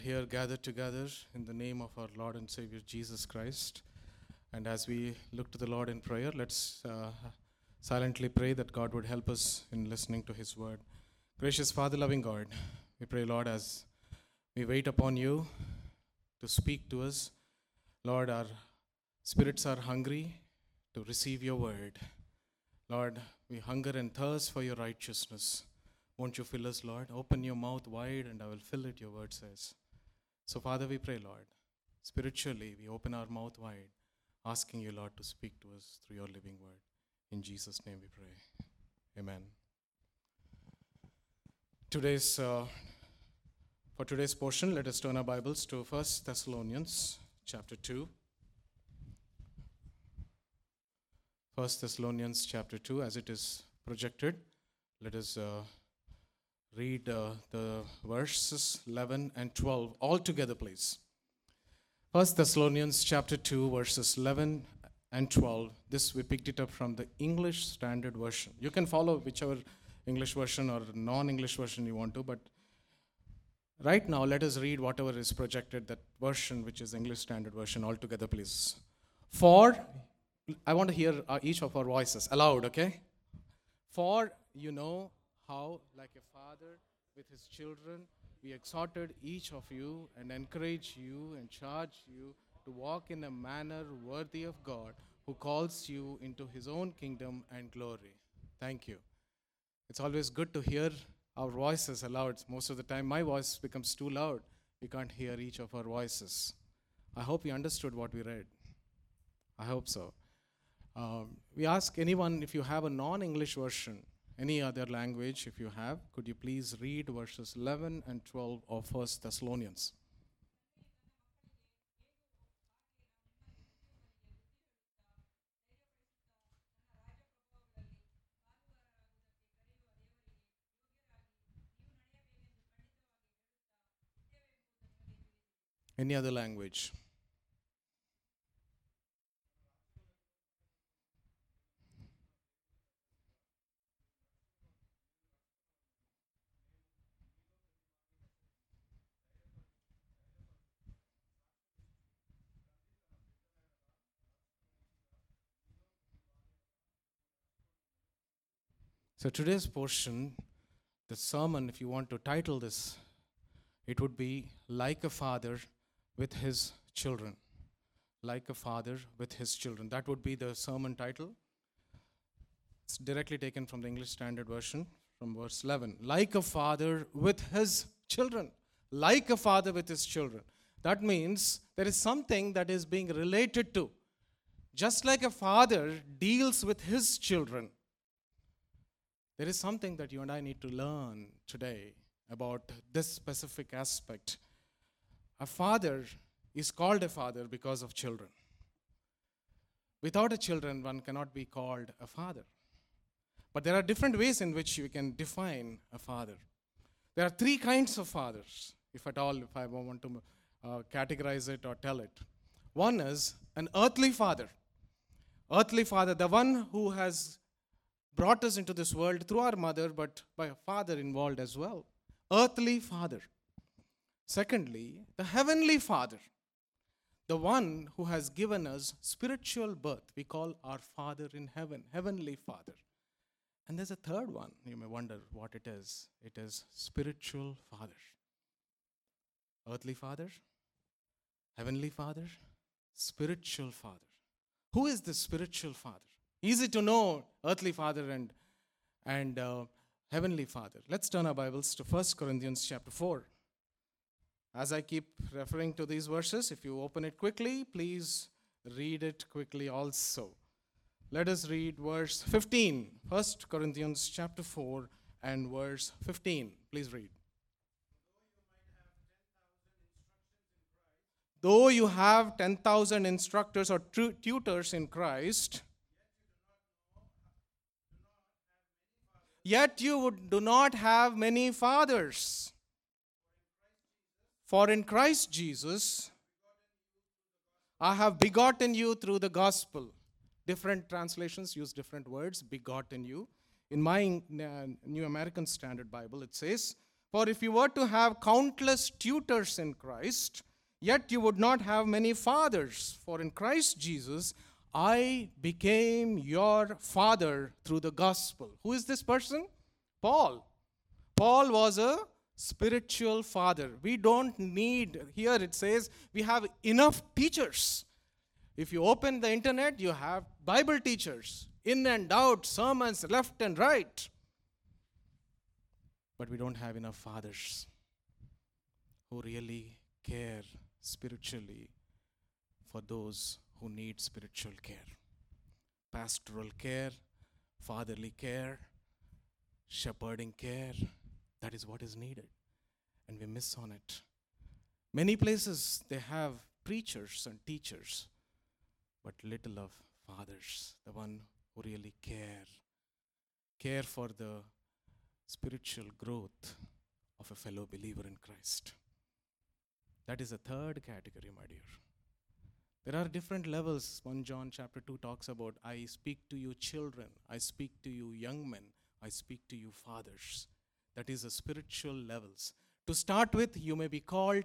Here gathered together in the name of our Lord and Savior Jesus Christ. And as we look to the Lord in prayer, let's silently pray that God would help us in listening to His word. Gracious Father, loving God, we pray, Lord, as we wait upon you to speak to us. Lord, our spirits are hungry to receive your word. Lord, we hunger and thirst for your righteousness. Won't you fill us, Lord? Open your mouth wide and I will fill it, your word says. So, Father, we pray, Lord, spiritually, we open our mouth wide, asking you, Lord, to speak to us through your living word. In Jesus' name we pray. Amen. For today's portion, let us turn our Bibles to 1 Thessalonians chapter 2. 1 Thessalonians chapter 2, as it is projected. Let us read the verses 11 and 12 all together, please. 1 Thessalonians chapter 2, verses 11 and 12. This we picked it up from the English Standard Version. You can follow whichever English version or non-English version you want to, but right now let us read whatever is projected, that version which is English Standard Version, all together, please. For, I want to hear each of our voices aloud, okay? For you know how, like a father with his children, we exhorted each of you and encourage you and charge you to walk in a manner worthy of God, who calls you into his own kingdom and glory. Thank you. It's always good to hear our voices aloud. Most of the time my voice becomes too loud. We can't hear each of our voices. I hope you understood what we read. I hope so. We ask anyone, if you have a non-English version, any other language, if you have, could you please read verses 11 and 12 of 1 Thessalonians? Any other language? So today's portion, the sermon, if you want to title this, it would be Like a Father with His Children. Like a Father with His Children. That would be the sermon title. It's directly taken from the English Standard Version, from verse 11. Like a father with his children. Like a father with his children. That means there is something that is being related to. Just like a father deals with his children, there is something that you and I need to learn today about this specific aspect. A father is called a father because of children. Without a children, one cannot be called a father. But there are different ways in which you can define a father. There are three kinds of fathers, if at all, if I want to categorize it or tell it. One is an earthly father. Earthly father, the one who has brought us into this world through our mother, but by a father involved as well. Earthly father. Secondly, the heavenly father. The one who has given us spiritual birth. We call our Father in heaven, Heavenly Father. And there's a third one. You may wonder what it is. It is spiritual father. Earthly father, heavenly father, spiritual father. Who is the spiritual father? Easy to know, earthly father and heavenly father. Let's turn our Bibles to 1 Corinthians chapter 4. As I keep referring to these verses, if you open it quickly, please read it quickly also. Let us read verse 15. 1 Corinthians chapter 4 and verse 15. Please read. Though you have 10,000 instructors or tutors in Christ, yet you do not have many fathers. For in Christ Jesus, I have begotten you through the gospel. Different translations use different words, begotten you. In my New American Standard Bible, it says, For if you were to have countless tutors in Christ, yet you would not have many fathers. For in Christ Jesus, I became your father through the gospel. Who is this person? Paul. Paul was a spiritual father. We don't need, here it says, we have enough teachers. If you open the internet, you have Bible teachers, in and out, sermons left and right. But we don't have enough fathers who really care spiritually for those who need spiritual care. Pastoral care, fatherly care, shepherding care, that is what is needed. And we miss on it. Many places they have preachers and teachers, but little of fathers, the one who really care for the spiritual growth of a fellow believer in Christ. That is a third category, my dear. There are different levels. 1 John chapter 2 talks about, I speak to you children, I speak to you young men, I speak to you fathers. That is the spiritual levels. To start with, you may be called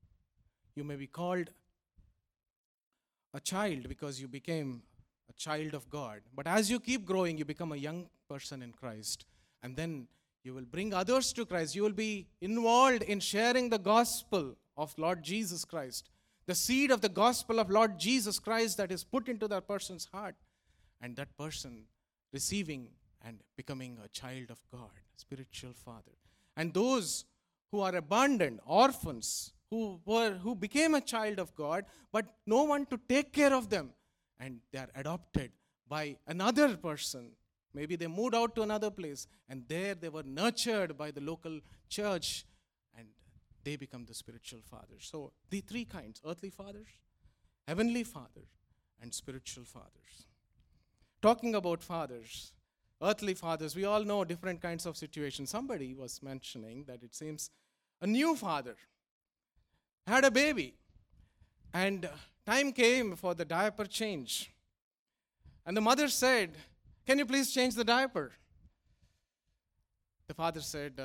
a child because you became a child of God. But as you keep growing, you become a young person in Christ. And then you will bring others to Christ. You will be involved in sharing the gospel of Lord Jesus Christ. The seed of the gospel of Lord Jesus Christ that is put into that person's heart. And that person receiving and becoming a child of God, spiritual father. And those who are abandoned, orphans, who became a child of God, but no one to take care of them. And they are adopted by another person. Maybe they moved out to another place, and there they were nurtured by the local church, and they become the spiritual fathers. So the three kinds: earthly fathers, heavenly father, and spiritual fathers. Talking about fathers, earthly fathers, we all know different kinds of situations. Somebody was mentioning that it seems a new father had a baby, and time came for the diaper change. And the mother said, can you please change the diaper? The father said,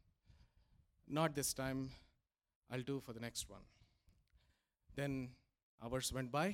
not this time, I'll do for the next one. Then hours went by.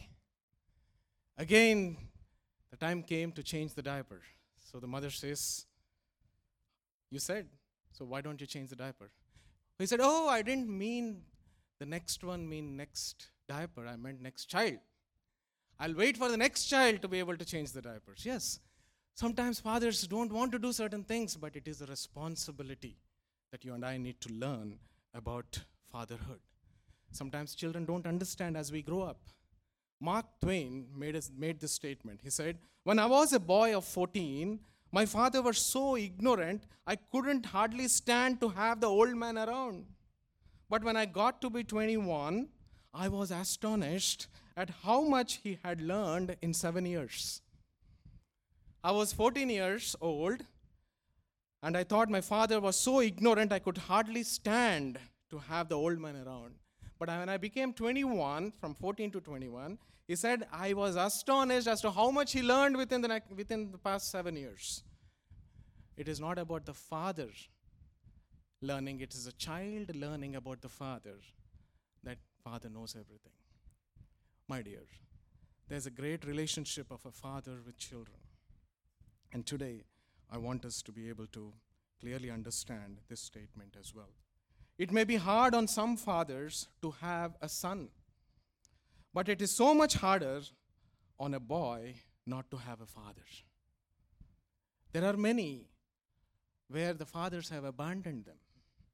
Again, the time came to change the diaper. So the mother says, you said, so why don't you change the diaper? He said, oh, I didn't mean the next one mean next diaper. I meant next child. I'll wait for the next child to be able to change the diapers. Yes, sometimes fathers don't want to do certain things, but it is a responsibility that you and I need to learn about fatherhood. Sometimes children don't understand as we grow up. Mark Twain made this statement. He said, when I was a boy of 14, my father was so ignorant, I couldn't hardly stand to have the old man around. But when I got to be 21, I was astonished at how much he had learned in 7 years. I was 14 years old, and I thought my father was so ignorant I could hardly stand to have the old man around. But when I became 21, from 14 to 21, he said, I was astonished as to how much he learned within the past 7 years. It is not about the father learning, it is a child learning about the father, that father knows everything. My dear, there's a great relationship of a father with children. And today, I want us to be able to clearly understand this statement as well. It may be hard on some fathers to have a son, but it is so much harder on a boy not to have a father. There are many where the fathers have abandoned them.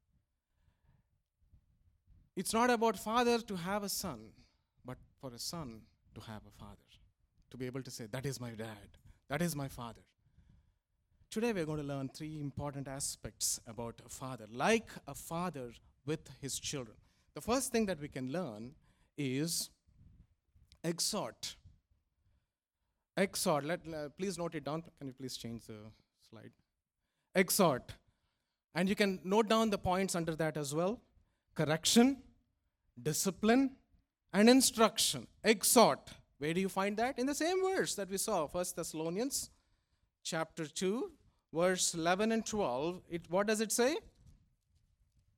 It's not about father to have a son, but for a son to have a father, to be able to say, that is my dad, that is my father. Today we're going to learn three important aspects about a father, like a father with his children. The first thing that we can learn is exhort. Exhort. Please note it down. Can you please change the slide? Exhort. And you can note down the points under that as well. Correction, discipline, and instruction. Exhort. Where do you find that? In the same verse that we saw, 1 Thessalonians chapter 2, verse 11 and 12. What does it say?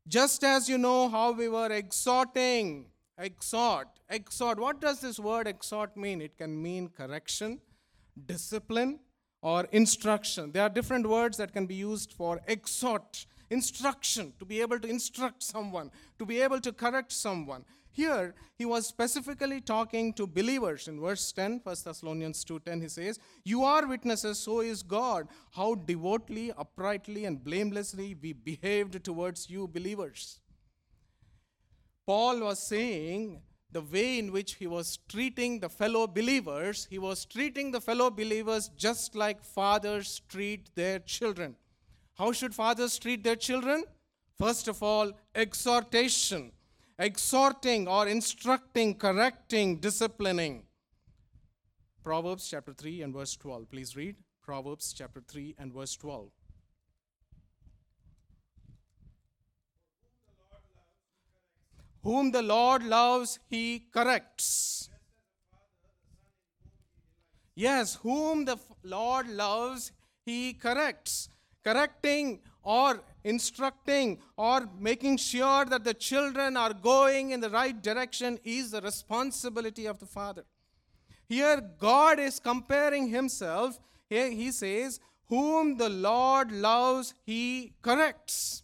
Just as you know how we were exhorting. Exhort. What does this word exhort mean? It can mean correction, discipline, or instruction. There are different words that can be used for exhort. Instruction, to be able to instruct someone, to be able to correct someone. Here, he was specifically talking to believers. In verse 10, 1 Thessalonians 2:10, he says, "You are witnesses, so is God, how devotedly, uprightly, and blamelessly we behaved towards you believers." Paul was saying the way in which he was treating the fellow believers, he was treating the fellow believers just like fathers treat their children. How should fathers treat their children? First of all, exhortation. Exhorting or instructing, correcting, disciplining. Proverbs chapter 3 and verse 12. Please read Proverbs chapter 3 and verse 12. Whom the Lord loves, he corrects. Yes, whom the Lord loves, he corrects. Correcting or instructing or making sure that the children are going in the right direction is the responsibility of the father. Here, God is comparing himself. Here he says, whom the Lord loves, he corrects.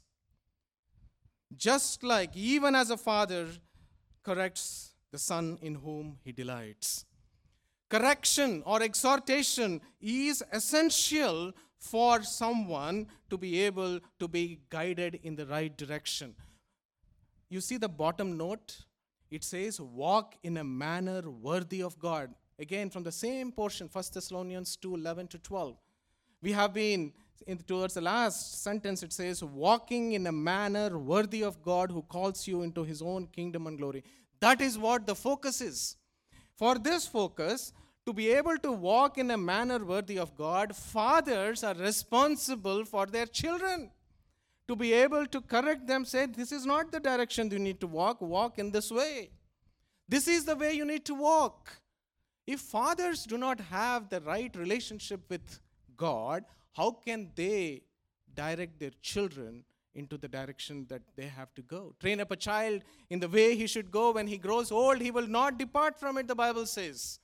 Just like, even as a father corrects the son in whom he delights. Correction or exhortation is essential for someone to be able to be guided in the right direction. You see the bottom note? It says, walk in a manner worthy of God. Again, from the same portion, 1 Thessalonians 2:11 to 12. We have been, towards the last sentence, it says, walking in a manner worthy of God who calls you into his own kingdom and glory. That is what the focus is. For this focus, to be able to walk in a manner worthy of God, fathers are responsible for their children. To be able to correct them, say, this is not the direction you need to walk in this way. This is the way you need to walk. If fathers do not have the right relationship with God, how can they direct their children into the direction that they have to go? Train up a child in the way he should go. When he grows old, he will not depart from it, the Bible says.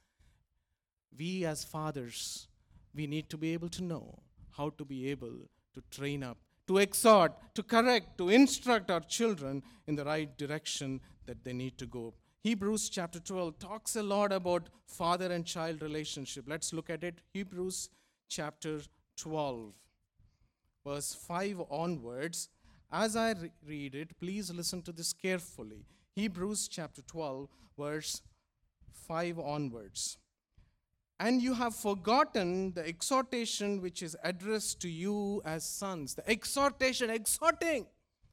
We as fathers, we need to be able to know how to be able to train up, to exhort, to correct, to instruct our children in the right direction that they need to go. Hebrews chapter 12 talks a lot about father and child relationship. Let's look at it. Hebrews chapter 12, verse 5 onwards. As I read it, please listen to this carefully. Hebrews chapter 12, verse 5 onwards. And you have forgotten the exhortation which is addressed to you as sons. The exhortation, exhorting.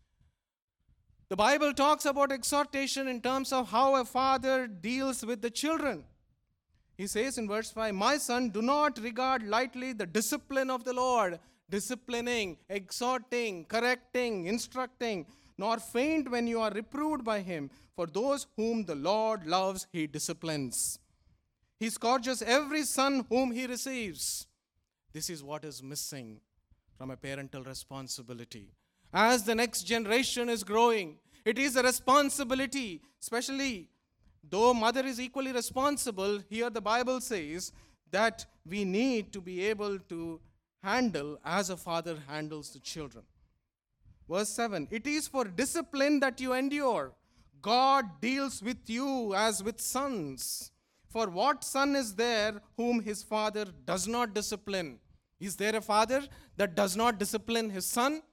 The Bible talks about exhortation in terms of how a father deals with the children. He says in verse 5, my son, do not regard lightly the discipline of the Lord. Disciplining, exhorting, correcting, instructing, nor faint when you are reproved by him. For those whom the Lord loves, he disciplines. He scourges every son whom he receives. This is what is missing from a parental responsibility. As the next generation is growing, it is a responsibility, especially though mother is equally responsible, here the Bible says that we need to be able to handle as a father handles the children. Verse 7, it is for discipline that you endure. God deals with you as with sons. For what son is there whom his father does not discipline? Is there a father that does not discipline his son?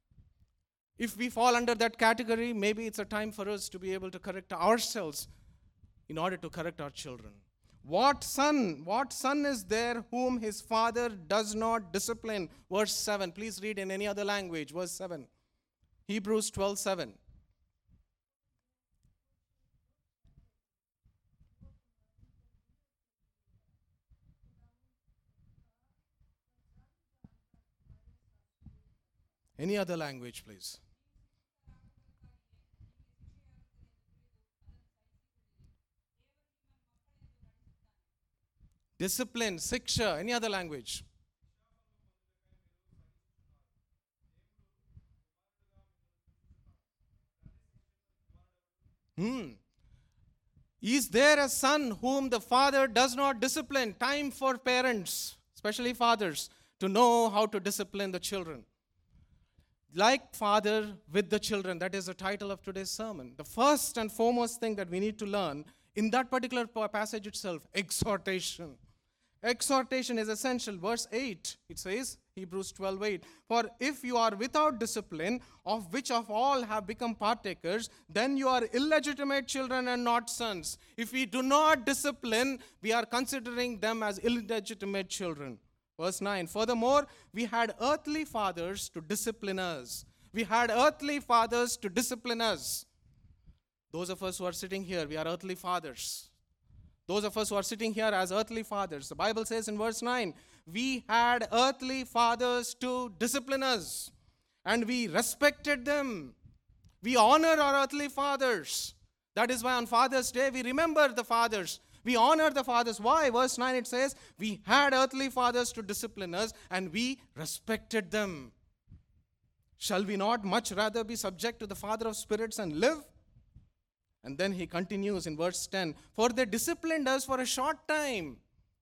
If we fall under that category, maybe it's a time for us to be able to correct ourselves in order to correct our children. What son is there whom his father does not discipline? Verse 7. Please read in any other language. Verse 7. Hebrews 12:7. Any other language, please. Discipline, siksha, any other language. Is there a son whom the father does not discipline? Time for parents, especially fathers, to know how to discipline the children. Like father with the children, that is the title of today's sermon. The first and foremost thing that we need to learn in that particular passage itself, exhortation. Exhortation is essential. Verse 8, it says, Hebrews 12:8, for if you are without discipline, of which of all have become partakers, then you are illegitimate children and not sons. If we do not discipline, we are considering them as illegitimate children. Verse 9, furthermore, we had earthly fathers to discipline us. We had earthly fathers to discipline us. Those of us who are sitting here, we are earthly fathers. Those of us who are sitting here as earthly fathers, the Bible says in verse 9, we had earthly fathers to discipline us, and we respected them. We honor our earthly fathers. That is why on Father's Day, we remember the fathers. We honor the fathers. Why? Verse 9 it says, we had earthly fathers to discipline us, and we respected them. Shall we not much rather be subject to the Father of spirits and live? And then he continues in verse 10, for they disciplined us for a short time.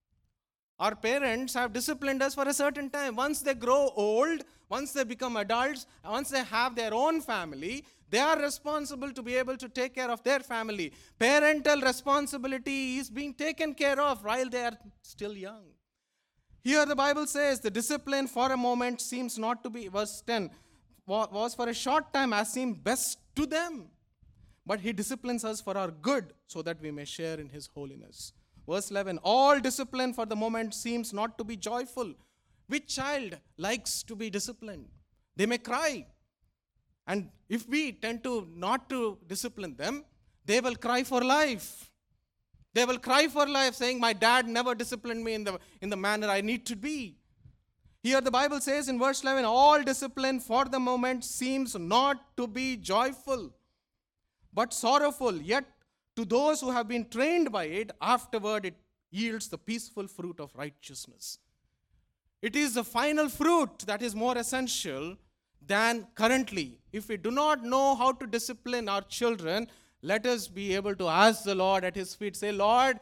Our parents have disciplined us for a certain time. Once they grow old, once they become adults, once they have their own family, they are responsible to be able to take care of their family. Parental responsibility is being taken care of while they are still young. Here the Bible says the discipline for a moment seems not to be, verse 10, was for a short time as seemed best to them. But he disciplines us for our good so that we may share in his holiness. Verse 11, all discipline for the moment seems not to be joyful. Which child likes to be disciplined? They may cry. And if we tend to not to discipline them, they will cry for life. They will cry for life saying, my dad never disciplined me in the manner I need to be. Here the Bible says in verse 11, all discipline for the moment seems not to be joyful, but sorrowful. Yet to those who have been trained by it, afterward it yields the peaceful fruit of righteousness. It is the final fruit that is more essential than currently. If we do not know how to discipline our children, let us be able to ask the Lord at his feet, say, Lord,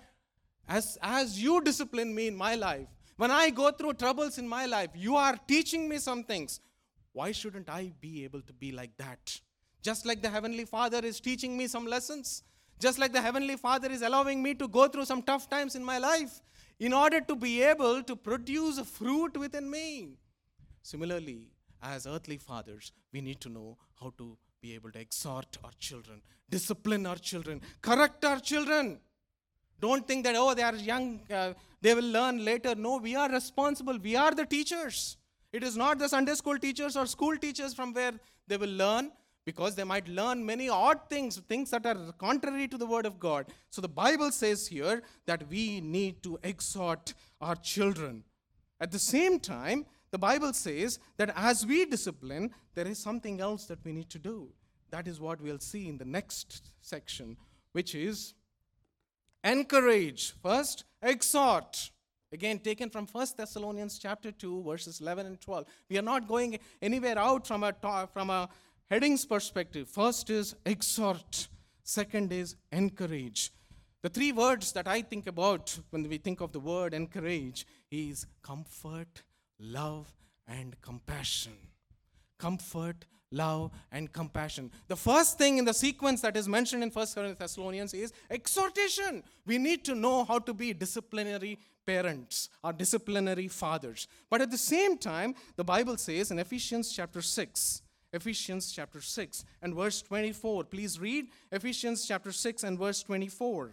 as you discipline me in my life, when I go through troubles in my life, you are teaching me some things. Why shouldn't I be able to be like that? Just like the Heavenly Father is teaching me some lessons, just like the Heavenly Father is allowing me to go through some tough times in my life in order to be able to produce a fruit within me. Similarly, as earthly fathers, we need to know how to be able to exhort our children, discipline our children, correct our children. Don't think that, they are young, they will learn later. No, we are responsible. We are the teachers. It is not the Sunday school teachers or school teachers from where they will learn, because they might learn many odd things, things that are contrary to the word of God. So the Bible says here that we need to exhort our children. At the same time, the Bible says that as we discipline, there is something else that we need to do. That is what we'll see in the next section, which is encourage. First, exhort. Again, taken from 1 Thessalonians chapter 2, verses 11 and 12. We are not going anywhere out from a headings perspective. First is exhort. Second is encourage. The three words that I think about when we think of the word encourage is comfort, love, and compassion. Comfort, love, and compassion. The first thing in the sequence that is mentioned in 1 Thessalonians is exhortation. We need to know how to be disciplinary parents or disciplinary fathers. But at the same time, the Bible says in Ephesians chapter 6 and verse 24. Please read Ephesians chapter 6 and verse 24.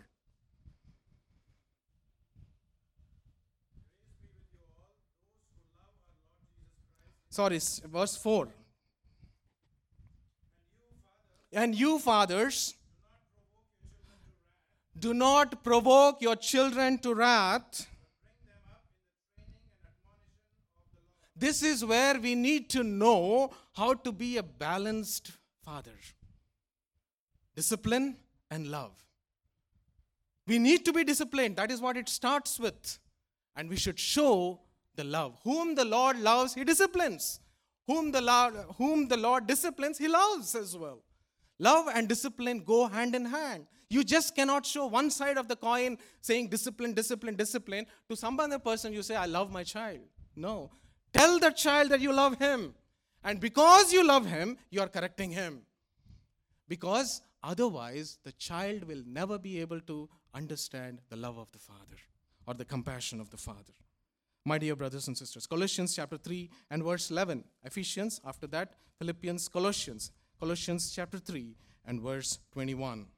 Sorry, verse 4. And you fathers, do not provoke your children to wrath. This is where we need to know how to be a balanced father. Discipline and love. We need to be disciplined. That is what it starts with. And we should show the love. Whom the Lord loves, he disciplines. Whom the Lord disciplines, he loves as well. Love and discipline go hand in hand. You just cannot show one side of the coin saying discipline, discipline, discipline. To some other person, you say, I love my child. No. Tell the child that you love him. And because you love him, you are correcting him. Because otherwise, the child will never be able to understand the love of the Father or the compassion of the Father. My dear brothers and sisters, Colossians chapter 3 and verse 11. Ephesians, after that, Philippians, Colossians. Colossians chapter 3 and verse 21.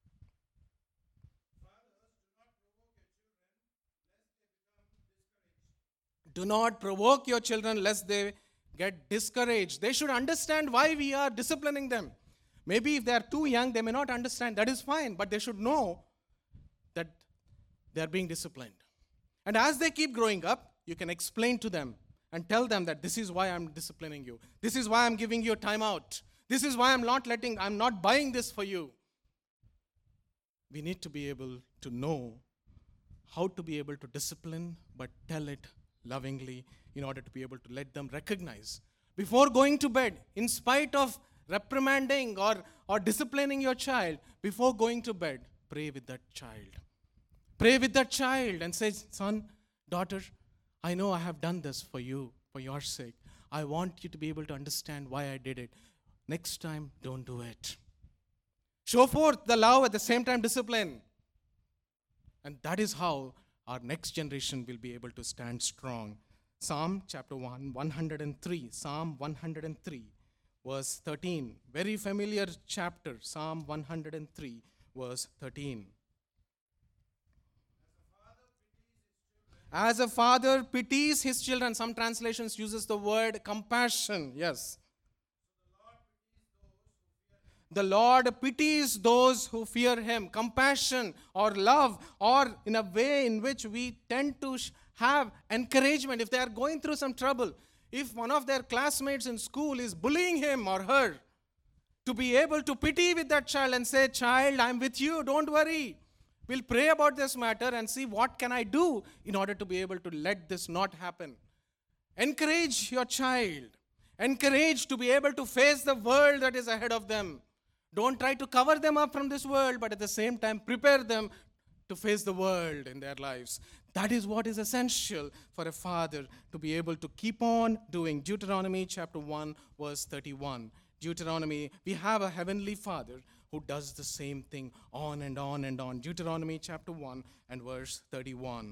Do not provoke your children lest they get discouraged. They should understand why we are disciplining them. Maybe if they are too young, they may not understand. That is fine, but they should know that they are being disciplined. And as they keep growing up, you can explain to them and tell them that this is why I'm disciplining you. This is why I'm giving you a timeout. This is why I'm not buying this for you. We need to be able to know how to be able to discipline, but tell it lovingly in order to be able to let them recognize. Before going to bed, in spite of reprimanding or disciplining your child, before going to bed, pray with that child. Pray with that child and say, son, daughter, I know I have done this for you, for your sake. I want you to be able to understand why I did it. Next time, don't do it. Show forth the love, at the same time discipline. And that is how our next generation will be able to stand strong. Psalm chapter 103. Psalm 103, verse 13. Very familiar chapter, Psalm 103, verse 13. As a father pities his children. Some translations uses the word compassion. Yes. The Lord pities those who fear him. Compassion or love, or in a way in which we tend to have encouragement. If they are going through some trouble, if one of their classmates in school is bullying him or her, to be able to pity with that child and say, child, I'm with you, don't worry. We'll pray about this matter and see what can I do in order to be able to let this not happen. Encourage your child. Encourage to be able to face the world that is ahead of them. Don't try to cover them up from this world, but at the same time prepare them to face the world in their lives. That is what is essential for a father to be able to keep on doing. Deuteronomy chapter 1, verse 31. Deuteronomy, we have a heavenly Father who does the same thing on and on and on. Deuteronomy chapter 1 and verse 31.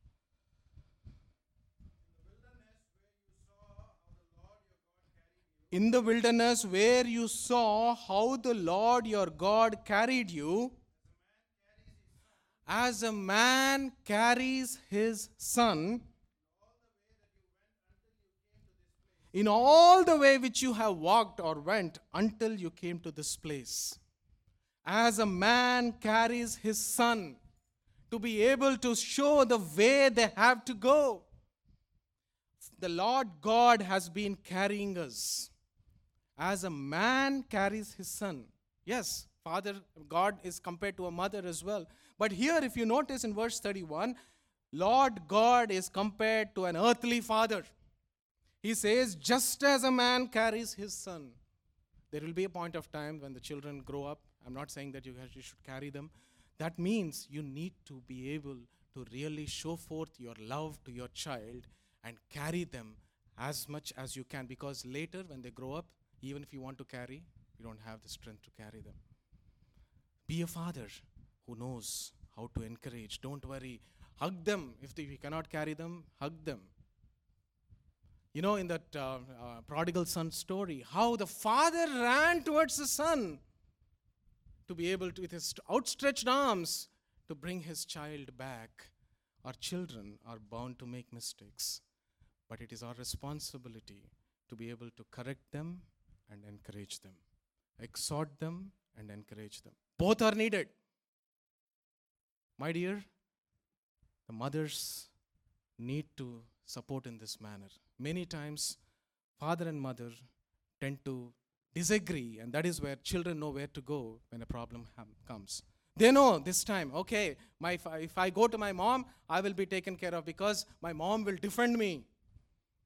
In the wilderness where you saw how the Lord your God carried you, as a man carries his son, in all the way which you have walked or went until you came to this place. As a man carries his son to be able to show the way they have to go. The Lord God has been carrying us. As a man carries his son. Yes, Father, God is compared to a mother as well. But here, if you notice in verse 31, Lord God is compared to an earthly father. He says, just as a man carries his son. There will be a point of time when the children grow up. I'm not saying that you should carry them. That means you need to be able to really show forth your love to your child and carry them as much as you can. Because later, when they grow up, even if you want to carry, you don't have the strength to carry them. Be a father who knows how to encourage. Don't worry. Hug them. If you cannot carry them, hug them. You know, in that prodigal son story, how the father ran towards the son to be able to, with his outstretched arms, to bring his child back. Our children are bound to make mistakes, but it is our responsibility to be able to correct them and encourage them. Exhort them and encourage them. Both are needed. My dear, the mothers need to support in this manner. Many times, father and mother tend to disagree, and that is where children know where to go when a problem comes. They know this time, okay, if I go to my mom, I will be taken care of because my mom will defend me.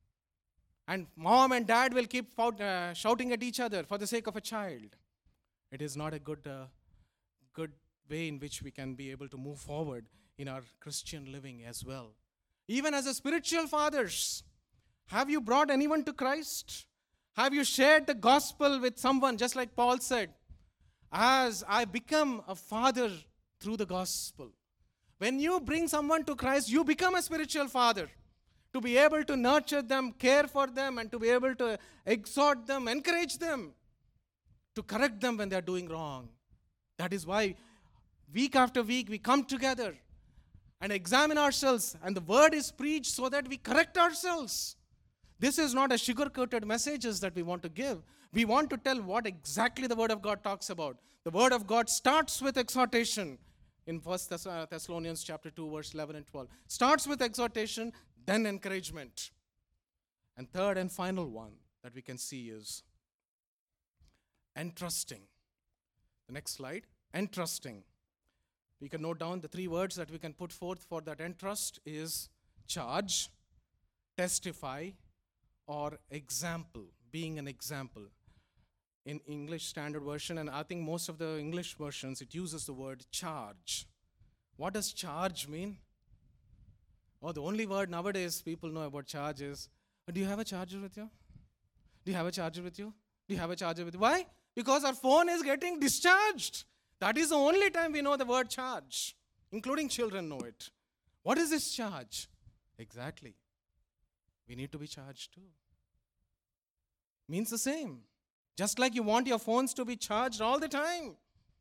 And mom and dad will keep shouting at each other for the sake of a child. It is not a good way in which we can be able to move forward in our Christian living as well. Even as a spiritual fathers, have you brought anyone to Christ? Have you shared the gospel with someone? Just like Paul said, as I become a father through the gospel. When you bring someone to Christ, you become a spiritual father. To be able to nurture them, care for them, and to be able to exhort them, encourage them, to correct them when they are doing wrong. That is why week after week we come together and examine ourselves, and the word is preached so that we correct ourselves. This is not a sugar-coated messages that we want to give. We want to tell what exactly the word of God talks about. The word of God starts with exhortation in 1 Thessalonians chapter 2, verse 11 and 12. Starts with exhortation, then encouragement. And third and final one that we can see is entrusting. The next slide, entrusting. We can note down the three words that we can put forth for that entrust is charge, testify, or example, being an example. In English Standard Version, and I think most of the English versions, it uses the word charge. What does charge mean? Oh, the only word nowadays people know about charge is, do you have a charger with you? Do you have a charger with you? Do you have a charger with you? Why? Because our phone is getting discharged. That is the only time we know the word charge. Including children know it. What is this charge? Exactly. We need to be charged too. Means the same. Just like you want your phones to be charged all the time,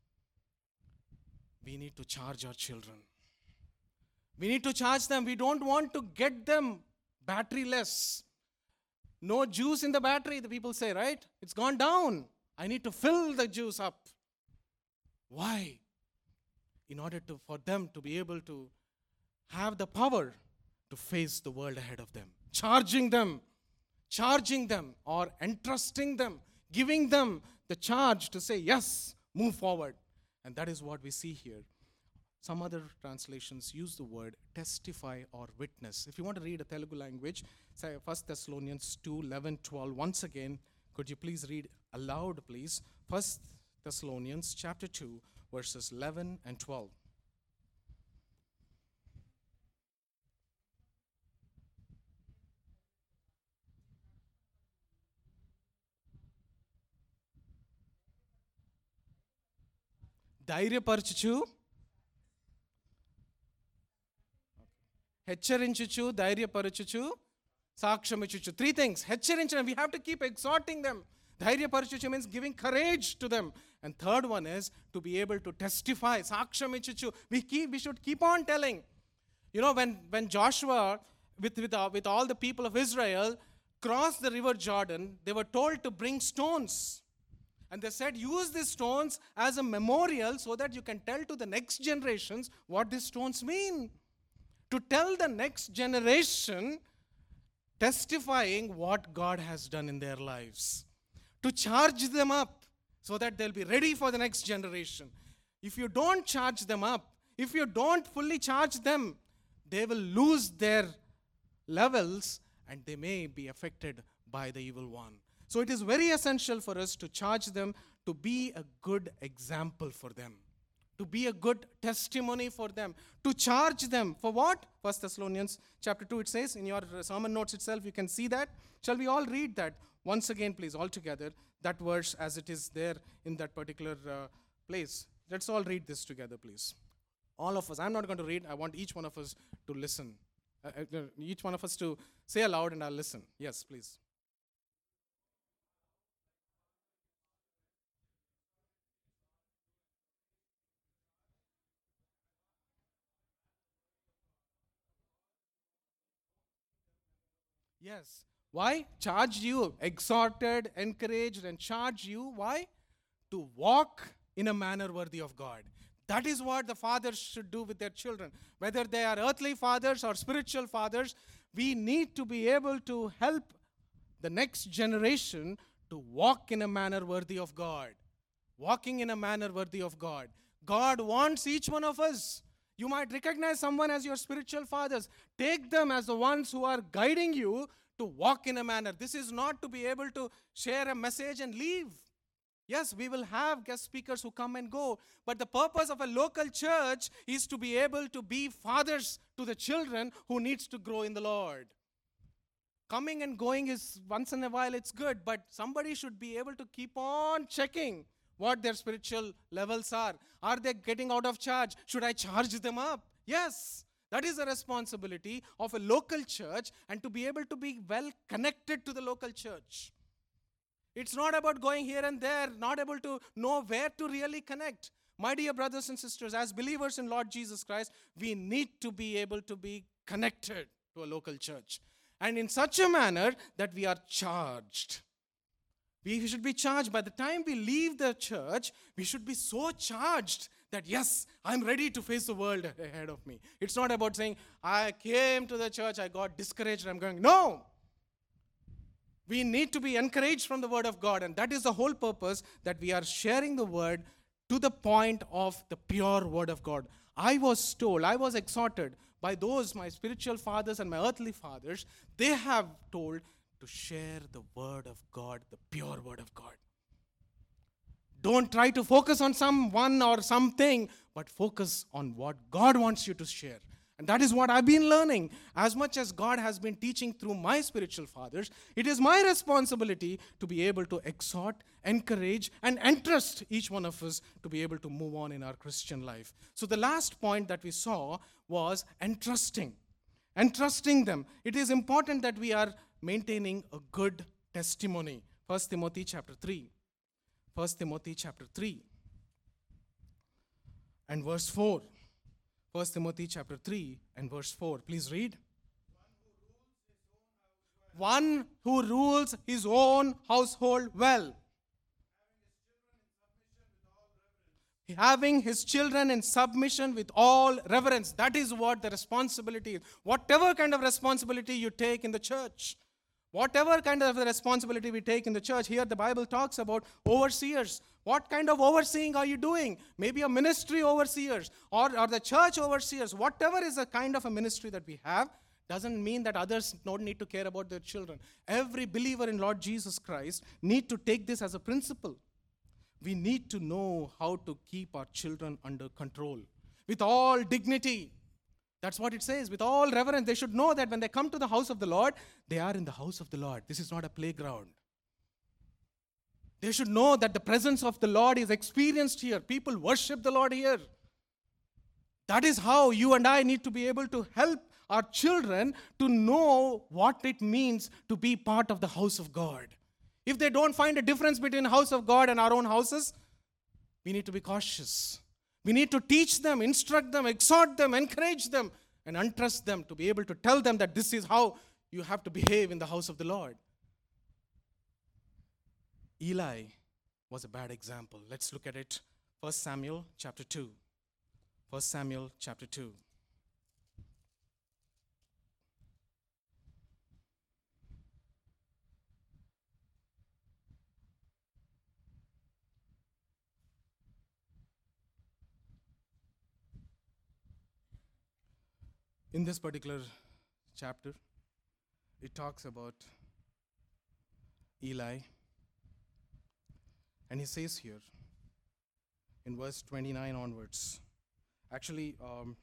we need to charge our children. We need to charge them. We don't want to get them batteryless. No juice in the battery, the people say, right? It's gone down. I need to fill the juice up. Why? In order for them to be able to have the power to face the world ahead of them. Charging them or entrusting them, giving them the charge to say, yes, move forward. And that is what we see here. Some other translations use the word testify or witness. If you want to read a Telugu language, say 1 Thessalonians 2, 11, 12. Once again, could you please read aloud, please? 1 Thessalonians chapter 2, verses 11 and 12. ధైర్యపరచుచు, హెచ్చరించుచు, ధైర్యపరచుచు, సాక్ష్యమిచ్చుచు. Three things. హెచ్చరించడం, we have to keep exhorting them. ధైర్యపరచుచు means giving courage to them. And third one is to be able to testify. సాక్ష్యమిచ్చుచు. We should keep on telling. You know, when Joshua with all the people of Israel crossed the river Jordan, they were told to bring stones. And they said, use these stones as a memorial so that you can tell to the next generations what these stones mean. To tell the next generation, testifying what God has done in their lives. To charge them up so that they'll be ready for the next generation. If you don't charge them up, if you don't fully charge them, they will lose their levels and they may be affected by the evil one. So it is very essential for us to charge them, to be a good example for them, to be a good testimony for them, to charge them for what? 1 Thessalonians chapter 2, it says, in your sermon notes itself, you can see that. Shall we all read that once again, please, all together, that verse as it is there in that particular place. Let's all read this together, please. All of us. I'm not going to read. I want each one of us to listen. Each one of us to say aloud and I'll listen. Yes, please. Yes. Why? Charged you, exhorted, encouraged, and charged you. Why? To walk in a manner worthy of God. That is what the fathers should do with their children. Whether they are earthly fathers or spiritual fathers, we need to be able to help the next generation to walk in a manner worthy of God. Walking in a manner worthy of God. God wants each one of us. You might recognize someone as your spiritual fathers. Take them as the ones who are guiding you to walk in a manner. This is not to be able to share a message and leave. Yes, we will have guest speakers who come and go, but the purpose of a local church is to be able to be fathers to the children who needs to grow in the Lord. Coming and going is once in a while, it's good, but somebody should be able to keep on checking what their spiritual levels are. Are they getting out of charge? Should I charge them up? Yes. That is the responsibility of a local church, and to be able to be well connected to the local church. It's not about going here and there, not able to know where to really connect. My dear brothers and sisters, as believers in Lord Jesus Christ, we need to be able to be connected to a local church. And in such a manner that we are charged. We should be charged. By the time we leave the church, we should be so charged that, yes, I'm ready to face the world ahead of me. It's not about saying, I came to the church, I got discouraged, I'm going. No! We need to be encouraged from the Word of God, and that is the whole purpose, that we are sharing the Word to the point of the pure Word of God. I was told, I was exhorted by those, my spiritual fathers and my earthly fathers, they have told to share the Word of God, the pure Word of God. Don't try to focus on someone or something, but focus on what God wants you to share. And that is what I've been learning. As much as God has been teaching through my spiritual fathers, it is my responsibility to be able to exhort, encourage, and entrust each one of us to be able to move on in our Christian life. So the last point that we saw was entrusting. Entrusting them. It is important that we are maintaining a good testimony. 1 Timothy chapter 3. 1 Timothy chapter 3 and verse 4. 1 Timothy chapter 3 and verse 4. Please read. One who rules his own household well, having his children in submission with all reverence. That is what the responsibility is. Whatever kind of responsibility you take in the church, whatever kind of responsibility we take in the church, here the Bible talks about overseers. What kind of overseeing are you doing? Maybe a ministry overseers or the church overseers. Whatever is the kind of a ministry that we have, doesn't mean that others don't need to care about their children. Every believer in Lord Jesus Christ need to take this as a principle. We need to know how to keep our children under control with all dignity. That's what it says. With all reverence, they should know that when they come to the house of the Lord, they are in the house of the Lord. This is not a playground. They should know that the presence of the Lord is experienced here. People worship the Lord here. That is how you and I need to be able to help our children to know what it means to be part of the house of God. If they don't find a difference between the house of God and our own houses, we need to be cautious. We need to teach them, instruct them, exhort them, encourage them, and entrust them to be able to tell them that this is how you have to behave in the house of the Lord. Eli was a bad example. Let's look at it. 1 Samuel chapter 2. 1 Samuel chapter 2. In this particular chapter, it talks about Eli. And he says here, in verse 29 onwards, actually,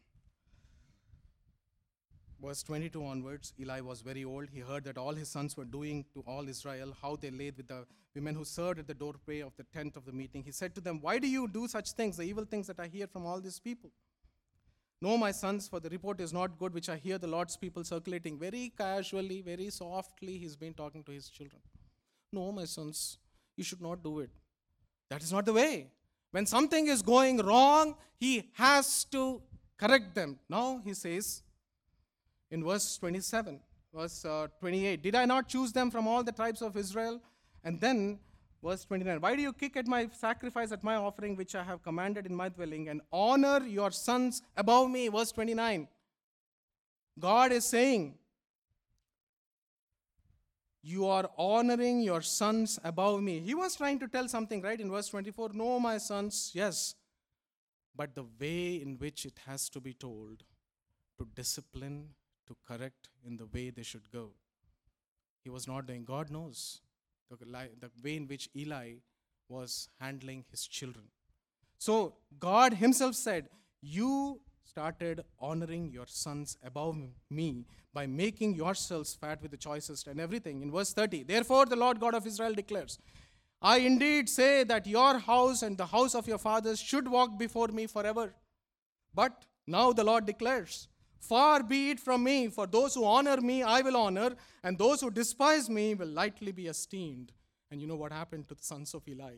verse 22 onwards, Eli was very old. He heard that all his sons were doing to all Israel, how they laid with the women who served at the doorway of the tent of the meeting. He said to them, "Why do you do such things, the evil things that I hear from all these people? No, my sons, for the report is not good, which I hear the Lord's people circulating." Very casually, very softly, he's been talking to his children. "No, my sons, you should not do it. That is not the way. When something is going wrong, he has to correct them." Now he says in verse 27, verse 28, "Did I not choose them from all the tribes of Israel?" And then verse 29, "Why do you kick at my sacrifice, at my offering, which I have commanded in my dwelling, and honor your sons above me?" Verse 29. God is saying, you are honoring your sons above me. He was trying to tell something, right? In verse 24, "No, my sons," yes. But the way in which it has to be told, to discipline, to correct in the way they should go. He was not doing. God knows the way in which Eli was handling his children. So God himself said, you started honoring your sons above me by making yourselves fat with the choicest and everything. In verse 30, therefore the Lord God of Israel declares, I indeed say that your house and the house of your fathers should walk before me forever. But now the Lord declares, far be it from me, for those who honor me I will honor, and those who despise me will lightly be esteemed. And you know what happened to the sons of Eli?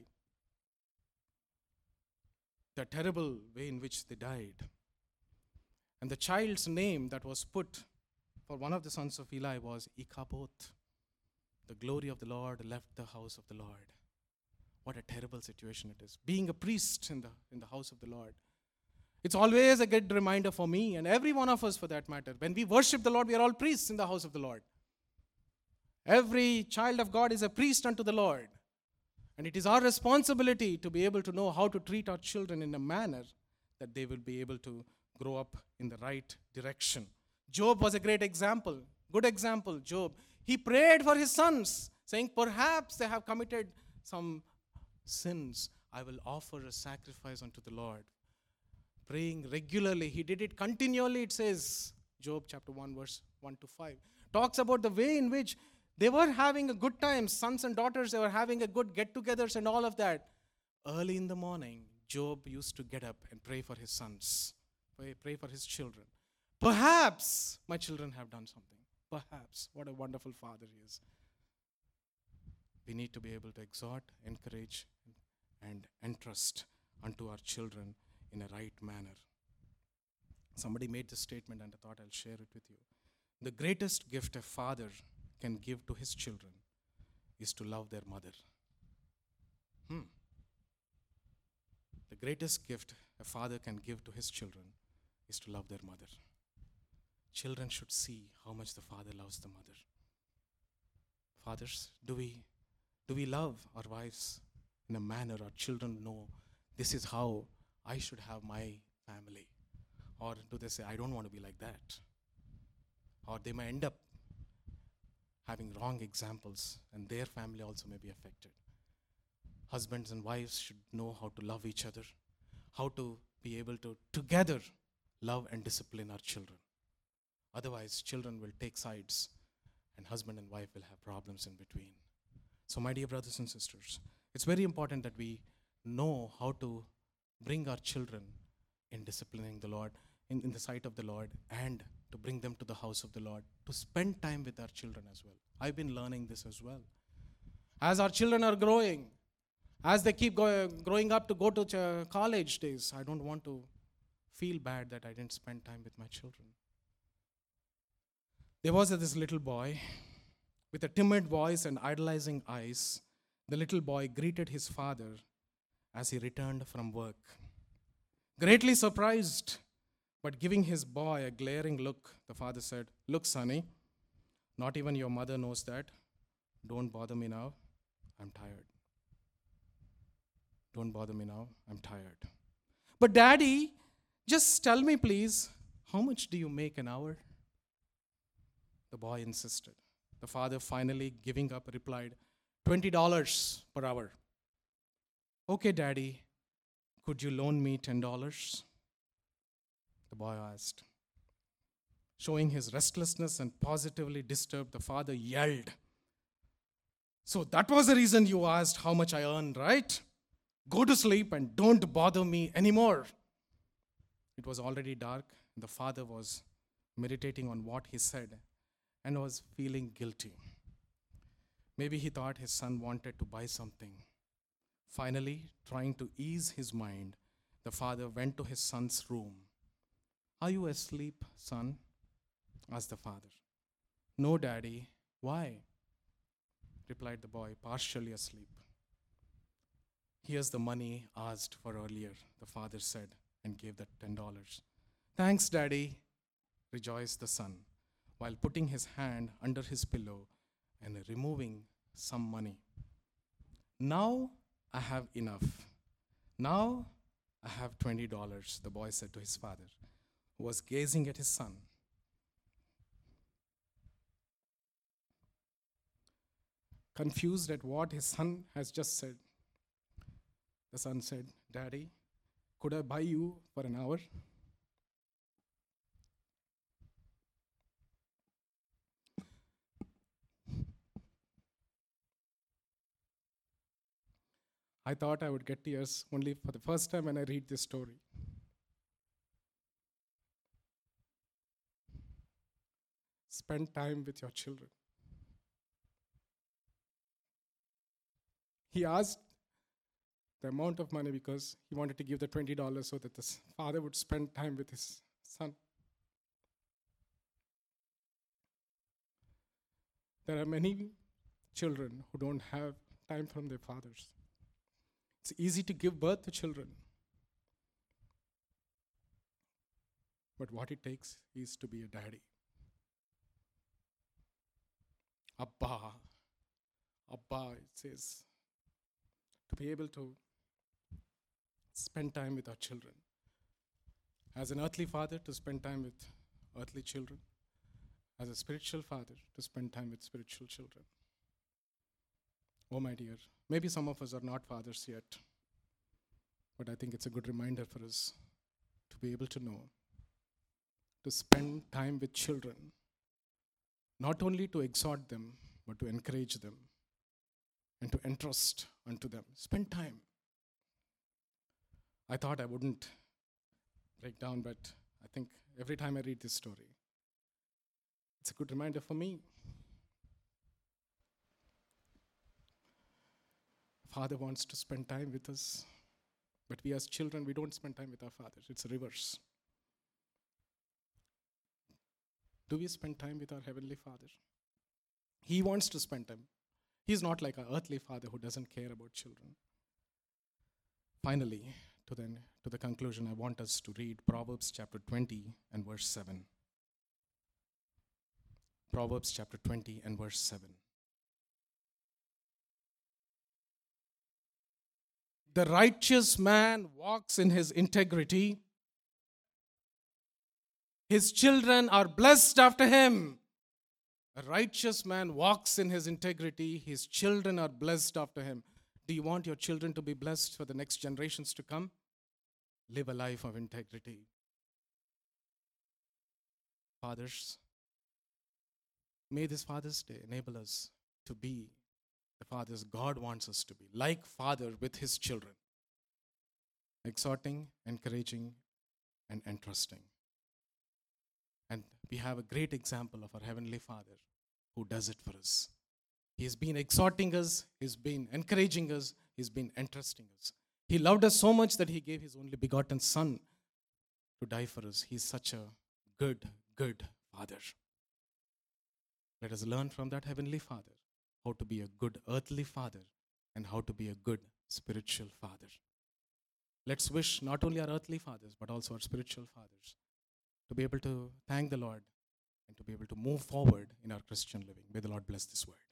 The terrible way in which they died. And the child's name that was put for one of the sons of Eli was Ichabod. The glory of the Lord left the house of the Lord. What a terrible situation it is. Being a priest in the house of the Lord. It's always a good reminder for me and every one of us for that matter. When we worship the Lord, we are all priests in the house of the Lord. Every child of God is a priest unto the Lord. And it is our responsibility to be able to know how to treat our children in a manner that they will be able to grow up in the right direction. Job was a great example, good example, Job. He prayed for his sons, saying, perhaps they have committed some sins. I will offer a sacrifice unto the Lord. Praying regularly. He did it continually, it says, Job chapter 1, verse 1 to 5. Talks about the way in which they were having a good time, sons and daughters, they were having a good get-togethers and all of that. Early in the morning, Job used to get up and pray for his sons, pray for his children. Perhaps my children have done something. Perhaps. What a wonderful father he is. We need to be able to exhort, encourage, and entrust unto our children in a right manner. Somebody made this statement and I thought I'll share it with you. The greatest gift a father can give to his children is to love their mother. The greatest gift a father can give to his children is to love their mother. Children should see how much the father loves the mother. Fathers, do we love our wives in a manner our children know this is how I should have my family? Or do they say, I don't want to be like that? Or they may end up having wrong examples and their family also may be affected. Husbands and wives should know how to love each other, how to be able to together love and discipline our children. Otherwise, children will take sides and husband and wife will have problems in between. So my dear brothers and sisters, it's very important that we know how to bring our children in disciplining the Lord, in the sight of the Lord, and to bring them to the house of the Lord, to spend time with our children as well. I've been learning this as well. As our children are growing, as they keep growing up to go to college days, I don't want to feel bad that I didn't spend time with my children. There was this little boy with a timid voice and idolizing eyes. The little boy greeted his father as he returned from work. Greatly surprised, but giving his boy a glaring look, the father said, "Look, sonny, not even your mother knows that. Don't bother me now. I'm tired. Don't bother me now. I'm tired." "But Daddy, just tell me please, how much do you make an hour?" The boy insisted. The father, finally giving up, replied, $20 per hour. "Okay, Daddy, could you loan me $10? The boy asked. Showing his restlessness and positively disturbed, the father yelled, "So that was the reason you asked how much I earn, right? Go to sleep and don't bother me anymore." It was already dark, and the father was meditating on what he said and was feeling guilty. Maybe he thought his son wanted to buy something. Finally, trying to ease his mind, the father went to his son's room. "Are you asleep, son?" asked the father. "No, Daddy. Why?" replied the boy, partially asleep. "Here's the money asked for earlier," the father said, and gave that $10. "Thanks, Daddy," rejoiced the son, while putting his hand under his pillow and removing some money. "Now I have enough. Now I have $20, the boy said to his father, who was gazing at his son. Confused at what his son has just said, The son said, Daddy, could I buy you for an hour? I thought I would get tears only for the first time when I read this story. Spend time with your children. He asked the amount of money because he wanted to give the $20 so that the father would spend time with his son. There are many children who don't have time from their fathers. It's easy to give birth to children. But what it takes is to be a daddy. Abba. Abba, it says. To be able to spend time with our children. As an earthly father, to spend time with earthly children. As a spiritual father, to spend time with spiritual children. Oh, my dear, maybe some of us are not fathers yet, but I think it's a good reminder for us to be able to know, to spend time with children, not only to exhort them, but to encourage them and to entrust unto them. Spend time. I thought I wouldn't break down, but I think every time I read this story, it's a good reminder for me. Father wants to spend time with us, but we as children, we don't spend time with our fathers. It's a reverse. Do we spend time with our Heavenly Father? He wants to spend time. He's not like our earthly father who doesn't care about children. Finally, to the conclusion, I want us to read Proverbs chapter 20 and verse 7. Proverbs chapter 20 and verse 7. The righteous man walks in his integrity. His children are blessed after him. A righteous man walks in his integrity. His children are blessed after him. Do you want your children to be blessed for the next generations to come? Live a life of integrity. Fathers, may this Father's Day enable us to be the fathers God wants us to be, like Father with his children, exhorting, encouraging, and entrusting. And we have a great example of our Heavenly Father who does it for us. He's been exhorting us, he's been encouraging us, he's been entrusting us. He loved us so much that he gave his only begotten Son to die for us. He's such a good, good Father. Let us learn from that Heavenly Father how to be a good earthly father and how to be a good spiritual father. Let's wish not only our earthly fathers, but also our spiritual fathers to be able to thank the Lord and to be able to move forward in our Christian living. May the Lord bless this word.